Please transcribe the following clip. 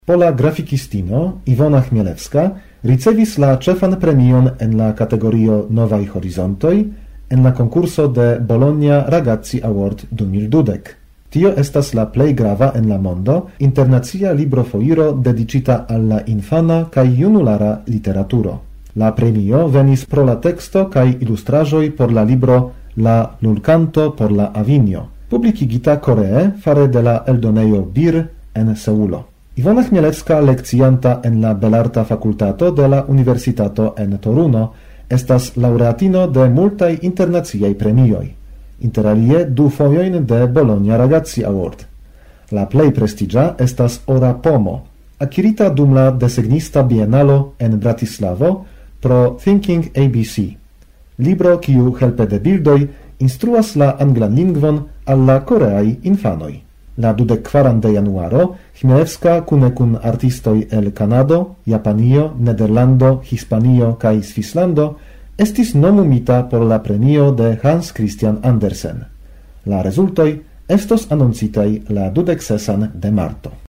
Pola grafikistino Iwona Chmielewska ricevis la ĉefan premion en la kategorio Novaj horizontoj en la konkurso de Bologna Ragazzi Award 2012. Tio estas la plej grava en la mondo internacia librofoiro dedicita al la infana kaj junulara literaturo. La premio venis pro la teksto kaj ilustraĵoj por la libro La lulkanto por la avinjo, publikigita koree fare de la eldonejo Bir en Seulo. Iwona Chmielewska, lekcianta en la Belarta Fakultato de la Universitato en Toruno, estas laureatino de multaj internaciaj premioj, inter alie 2 fojojn de Bologna Ragazzi Award. La plej prestiĝa estas Ora Pomo, akirita dum la desegnista bienalo en Bratislavo pro Thinking ABC, libro kiu helpe de bildoj instruas la anglan lingvon al la koreaj infanoj. La 24 de januaro Chmielewska kune kun artistoj el Kanado, Japanio, Nederlando, Hispanio kaj Svislando estis nomumita por la premio de Hans Christian Andersen. La rezultoj estos anoncitaj la 26 de marto.